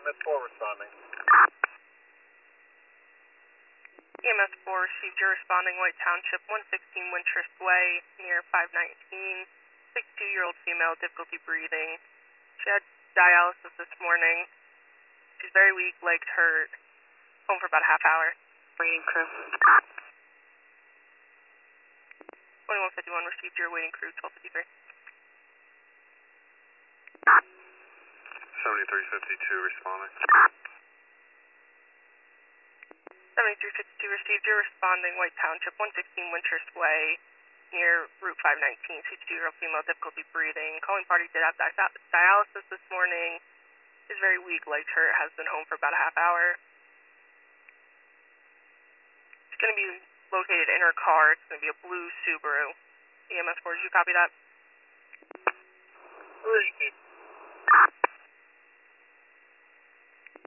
EMS 4 responding. EMS 4 received your responding White Township, 116 Wintrust Way, near 519. 62-year-old female, difficulty breathing. She had dialysis this morning. She's very weak, legs hurt. Home for about a half hour. Waiting crew. 2151 received your waiting crew, 1253. 7352 responding. 7352 received your responding White Township, 116 Wintrust Way, near Route 519. 62-year-old female, difficulty breathing. Calling party did have dialysis this morning. Is very weak, legs hurt, has been home for about a half hour. It's going to be located in her car. It's going to be a blue Subaru. EMS 4, did you copy that? Repeat.